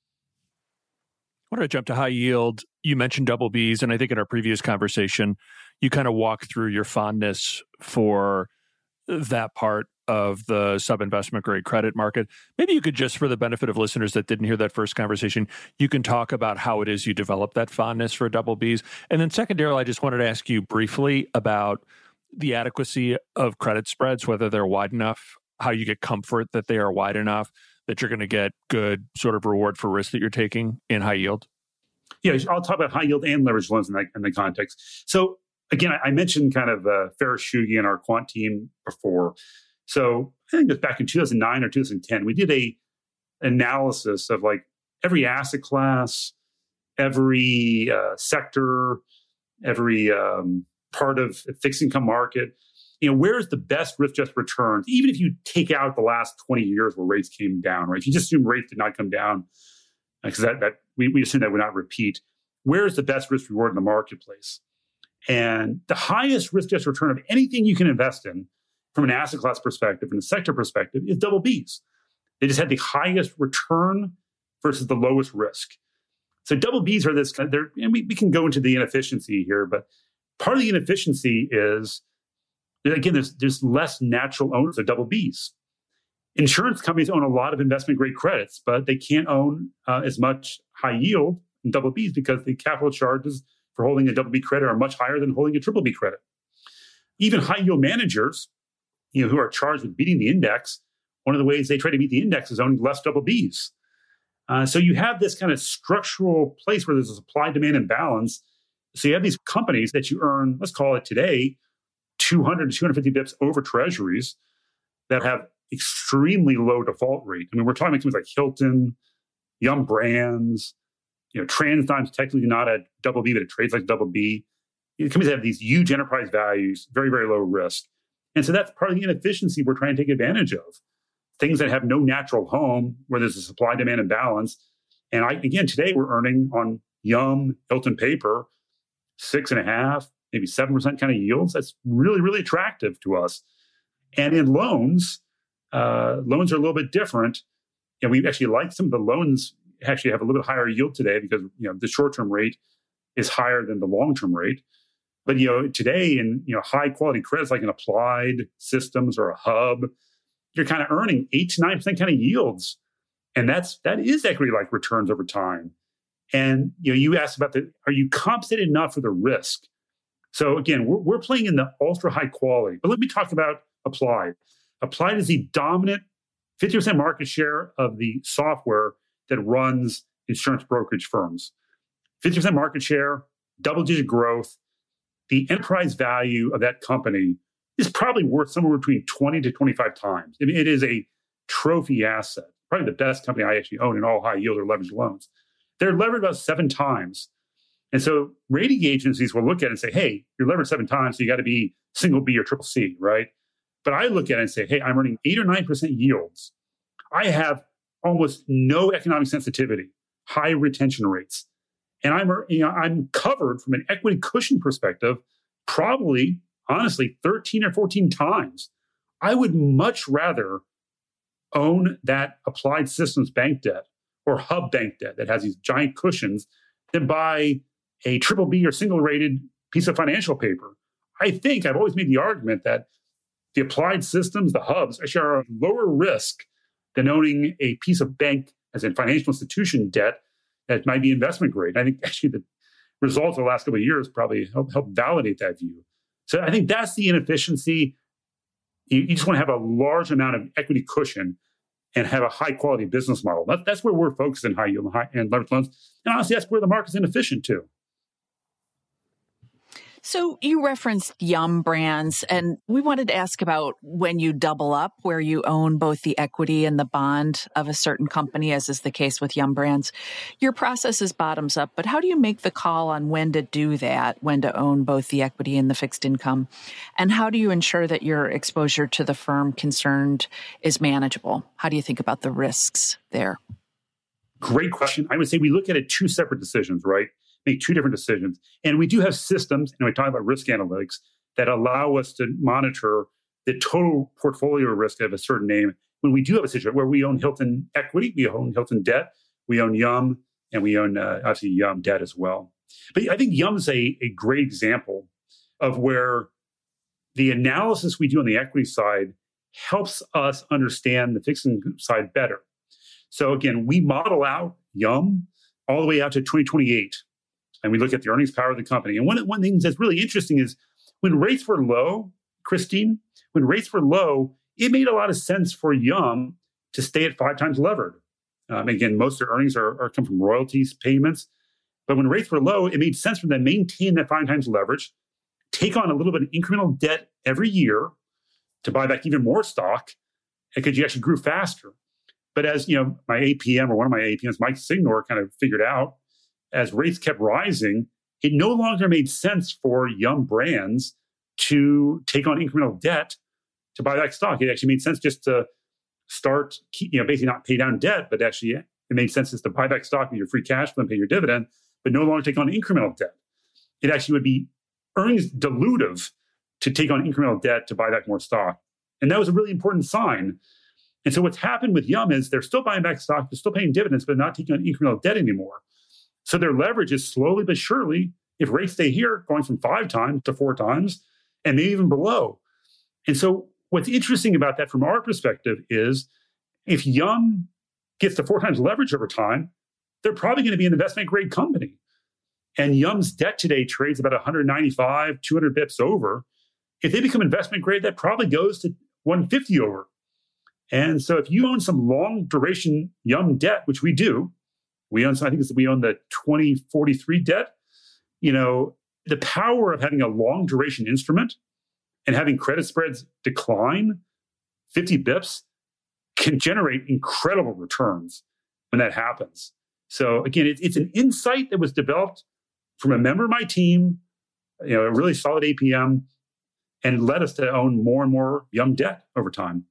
I want to jump to high yield. You mentioned double Bs, and I think in our previous conversation, you kind of walked through your fondness for that part of the sub-investment grade credit market. Maybe you could just, for the benefit of listeners that didn't hear that first conversation, you can talk about how it is you developed that fondness for double Bs. And then secondarily, I just wanted to ask you briefly about the adequacy of credit spreads, whether they're wide enough, how you get comfort that they are wide enough, that you're going to get good sort of reward for risk that you're taking in high yield. Yeah, I'll talk about high yield and leveraged loans in the context. So again, I mentioned kind of Faris Shughi and our quant team before. So I think it was back in 2009 or 2010, we did a analysis of like every asset class, every sector, every part of the fixed income market. Where's the best risk-adjusted returns, even if you take out the last 20 years where rates came down, right? If you just assume rates did not come down, because that we assume that would not repeat, where's the best risk-reward in the marketplace? And the highest risk-adjusted return of anything you can invest in from an asset class perspective, from a sector perspective, is double Bs. They just had the highest return versus the lowest risk. So double Bs are this kind of, and we can go into the inefficiency here, but part of the inefficiency is, again, there's less natural owners of double Bs. Insurance companies own a lot of investment grade credits, but they can't own as much high yield in double Bs because the capital charges for holding a double B credit are much higher than holding a triple B credit. Even high yield managers, who are charged with beating the index, one of the ways they try to beat the index is owning less double Bs. So you have this kind of structural place where there's a supply-demand imbalance. So you have these companies that you earn, let's call it today, 200 to 250 bips over treasuries that have extremely low default rate. I mean, we're talking about companies like Hilton, Yum Brands, TransDigm's technically not a double B, but it trades like double B. Companies that have these huge enterprise values, very, very low risk. And so that's part of the inefficiency we're trying to take advantage of. Things that have no natural home, where there's a supply-demand imbalance. And again, today we're earning on Yum, Hilton paper, 6.5%, maybe 7% kind of yields. That's really, really attractive to us. And in loans are a little bit different. And we actually like some of the loans actually have a little bit higher yield today because the short-term rate is higher than the long-term rate. But today in high quality credits like an Applied Systems or a Hub, you're kind of earning 8 to 9% kind of yields, and that is equity-like returns over time. And you asked about are you compensated enough for the risk? So again, we're playing in the ultra high quality. But let me talk about Applied. Applied is the dominant 50% market share of the software that runs insurance brokerage firms. 50% market share, double-digit growth. The enterprise value of that company is probably worth somewhere between 20 to 25 times. I mean, it is a trophy asset, probably the best company I actually own in all high yield or leveraged loans. They're levered about 7 times. And so rating agencies will look at it and say, hey, you're levered 7 times, so you got to be single B or triple C, right? But I look at it and say, hey, I'm earning 8 or 9% yields. I have almost no economic sensitivity, high retention rates. And I'm covered from an equity cushion perspective, probably, honestly, 13 or 14 times. I would much rather own that Applied Systems bank debt or Hub bank debt that has these giant cushions than buy a triple B or single rated piece of financial paper. I think I've always made the argument that the Applied Systems, the Hubs, actually are lower risk than owning a piece of bank as in financial institution debt that might be investment grade. I think actually the results of the last couple of years probably help validate that view. So I think that's the inefficiency. You just want to have a large amount of equity cushion and have a high quality business model. That's where we're focused in high yield and leveraged loans. And honestly, that's where the market's inefficient too. So you referenced Yum Brands, and we wanted to ask about when you double up, where you own both the equity and the bond of a certain company, as is the case with Yum Brands. Your process is bottoms up, but how do you make the call on when to do that, when to own both the equity and the fixed income? And how do you ensure that your exposure to the firm concerned is manageable? How do you think about the risks there? Great question. I would say we look at it two separate decisions, right? Make two different decisions. And we do have systems, and we talk about risk analytics, that allow us to monitor the total portfolio risk of a certain name. When we do have a situation where we own Hilton equity, we own Hilton debt, we own Yum, and we own obviously Yum debt as well. But I think Yum's a great example of where the analysis we do on the equity side helps us understand the fixed income side better. So again, we model out Yum all the way out to 2028. And we look at the earnings power of the company. And one thing that's really interesting is when rates were low, Christine, when rates were low, it made a lot of sense for Yum to stay at 5 times levered. Again, most of their earnings are come from royalties payments. But when rates were low, it made sense for them to maintain that 5 times leverage, take on a little bit of incremental debt every year to buy back even more stock because you actually grew faster. But as my APM or one of my APMs, Mike Signor, kind of figured out, as rates kept rising, it no longer made sense for Yum Brands to take on incremental debt to buy back stock. It actually made sense just to start, basically not pay down debt, but actually it made sense just to buy back stock with your free cash flow and pay your dividend, but no longer take on incremental debt. It actually would be earnings dilutive to take on incremental debt to buy back more stock. And that was a really important sign. And so what's happened with Yum is they're still buying back stock, they're still paying dividends, but not taking on incremental debt anymore. So their leverage is slowly but surely, if rates stay here, going from 5 times to 4 times, and maybe even below. And so what's interesting about that from our perspective is if Yum gets to 4 times leverage over time, they're probably going to be an investment grade company. And Yum's debt today trades about 195, 200 bips over. If they become investment grade, that probably goes to 150 over. And so if you own some long duration Yum debt, which we do, we own the 2043 debt. The power of having a long duration instrument and having credit spreads decline 50 bips can generate incredible returns when that happens. So again, it's an insight that was developed from a member of my team, a really solid APM, and led us to own more and more Yum debt over time.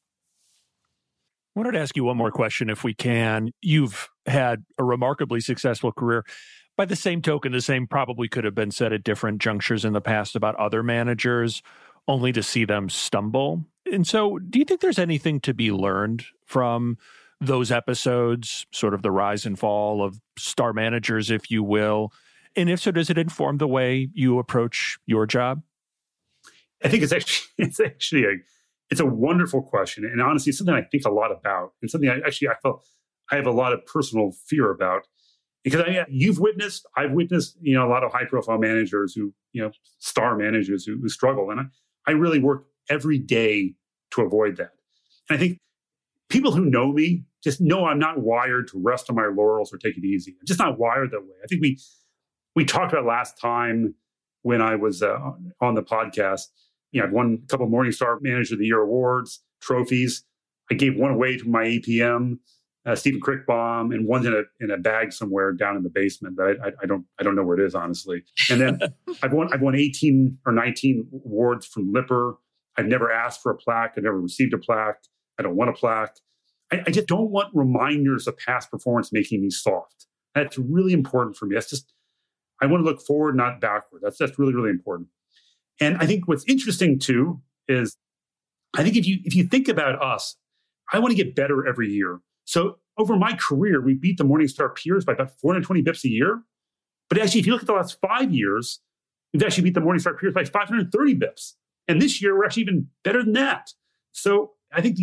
I wanted to ask you one more question, if we can. You've had a remarkably successful career. By the same token, the same probably could have been said at different junctures in the past about other managers, only to see them stumble. And so do you think there's anything to be learned from those episodes, sort of the rise and fall of star managers, if you will? And if so, does it inform the way you approach your job? I think it's a wonderful question. And honestly, it's something I think a lot about, and something I feel I have a lot of personal fear about. Because I've witnessed, a lot of high profile managers who, star managers who struggle. And I really work every day to avoid that. And I think people who know me just know I'm not wired to rest on my laurels or take it easy. I'm just not wired that way. I think we talked about last time when I was on the podcast. I've won a couple of Morningstar Manager of the Year awards, trophies. I gave one away to my APM, Stephen Crickbaum, and one's in a bag somewhere down in the basement that I don't know where it is, honestly. And then I've won 18 or 19 awards from Lipper. I've never asked for a plaque. I've never received a plaque. I don't want a plaque. I just don't want reminders of past performance making me soft. That's really important for me. I want to look forward, not backward. That's really, really important. And I think what's interesting too is I think if you think about us, I want to get better every year. So over my career, we beat the Morningstar peers by about 420 bips a year. But actually, if you look at the last 5 years, we've actually beat the Morningstar peers by 530 bips. And this year, we're actually even better than that. So I think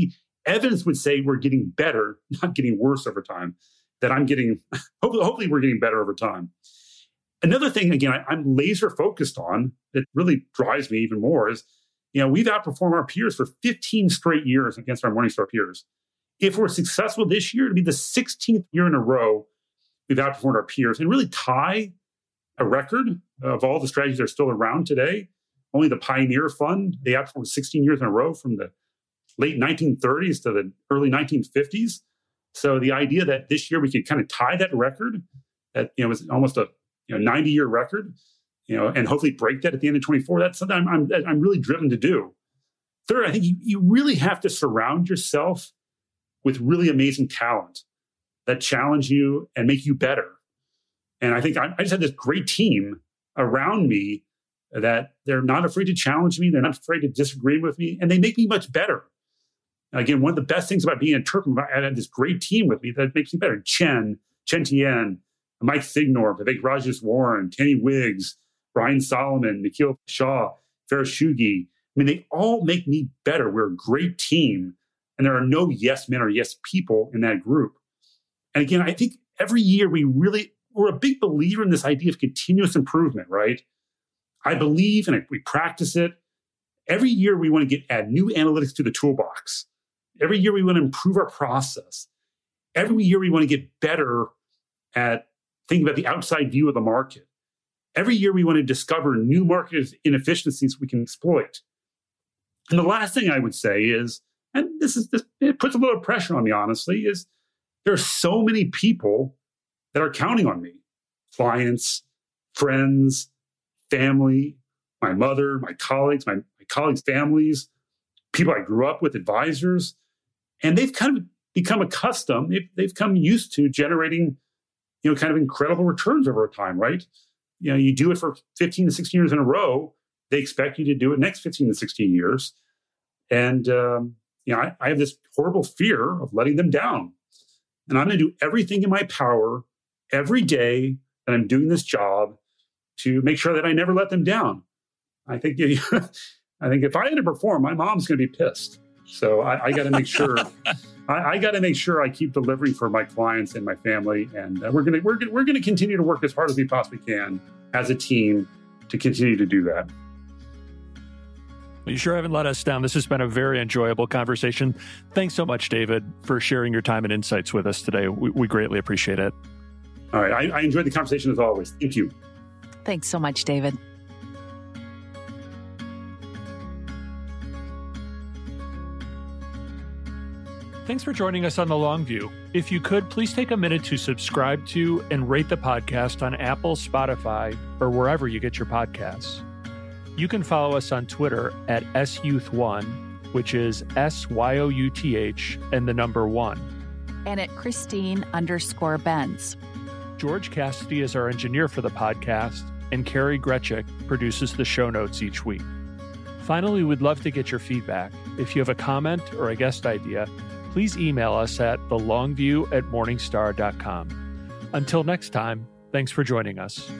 evidence would say we're getting better, not getting worse over time, that I'm getting, hopefully we're getting better over time. Another thing, again, I'm laser focused on that really drives me even more is, we've outperformed our peers for 15 straight years against our Morningstar peers. If we're successful this year, it'll be the 16th year in a row we've outperformed our peers and really tie a record of all the strategies that are still around today. Only the Pioneer Fund, they outperformed 16 years in a row from the late 1930s to the early 1950s. So the idea that this year we could kind of tie that record, that was almost a 90-year record, and hopefully break that at the end of 24, that's something I'm really driven to do. Third, I think you really have to surround yourself with really amazing talent that challenge you and make you better. And I think I just had this great team around me that they're not afraid to challenge me. They're not afraid to disagree with me, and they make me much better. Again, one of the best things about being a Turpin, I had this great team with me that makes me better. Chen Tien, Mike Signor, Vivek Rajeswaran, Kenny Wiggs, Brian Solomon, Nikhil Shah, Ferris Shugi. They all make me better. We're a great team, and there are no yes men or yes people in that group. And again, I think every year we're a big believer in this idea of continuous improvement, right? I believe, and we practice it. Every year we want to add new analytics to the toolbox. Every year we want to improve our process. Every year we want to get better at thinking about the outside view of the market. Every year we want to discover new market inefficiencies we can exploit. And the last thing I would say is, and it puts a little pressure on me, honestly, is there are so many people that are counting on me. Clients, friends, family, my mother, my colleagues, my colleagues' families, people I grew up with, advisors. And they've kind of become accustomed, they've come used to generating, kind of incredible returns over time, right? You do it for 15 to 16 years in a row. They expect you to do it next 15 to 16 years. And, I have this horrible fear of letting them down. And I'm going to do everything in my power every day that I'm doing this job to make sure that I never let them down. I think if I underperform, my mom's going to be pissed. So I got to make sure I got to make sure I keep delivering for my clients and my family. And we're going to continue to work as hard as we possibly can as a team to continue to do that. You sure haven't let us down. This has been a very enjoyable conversation. Thanks so much, David, for sharing your time and insights with us today. We greatly appreciate it. All right. I enjoyed the conversation as always. Thank you. Thanks so much, David. Thanks for joining us on The Long View. If you could, please take a minute to subscribe to and rate the podcast on Apple, Spotify, or wherever you get your podcasts. You can follow us on Twitter at SYouth1, which is SYOUTH and the number 1. And at Christine_Benz. George Cassidy is our engineer for the podcast, and Carrie Gretchik produces the show notes each week. Finally, we'd love to get your feedback. If you have a comment or a guest idea, please email us at thelongview@morningstar.com. Until next time, thanks for joining us.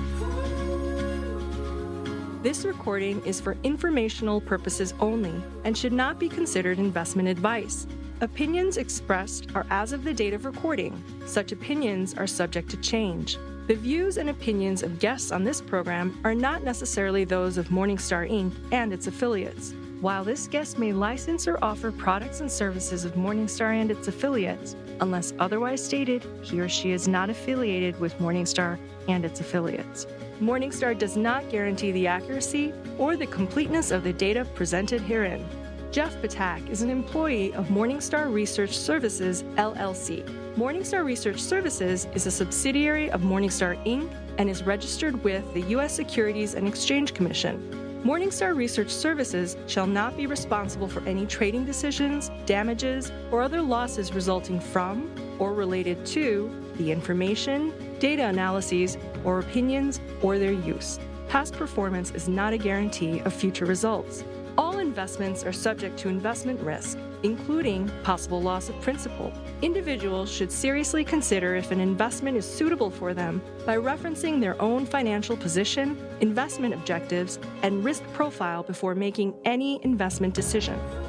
This recording is for informational purposes only and should not be considered investment advice. Opinions expressed are as of the date of recording. Such opinions are subject to change. The views and opinions of guests on this program are not necessarily those of Morningstar Inc. and its affiliates. While this guest may license or offer products and services of Morningstar and its affiliates, unless otherwise stated, he or she is not affiliated with Morningstar and its affiliates. Morningstar does not guarantee the accuracy or the completeness of the data presented herein. Jeff Patak is an employee of Morningstar Research Services, LLC. Morningstar Research Services is a subsidiary of Morningstar Inc. and is registered with the U.S. Securities and Exchange Commission. Morningstar Research Services shall not be responsible for any trading decisions, damages, or other losses resulting from or related to the information, data analyses, or opinions, or their use. Past performance is not a guarantee of future results. All investments are subject to investment risk, including possible loss of principal. Individuals should seriously consider if an investment is suitable for them by referencing their own financial position, investment objectives, and risk profile before making any investment decision.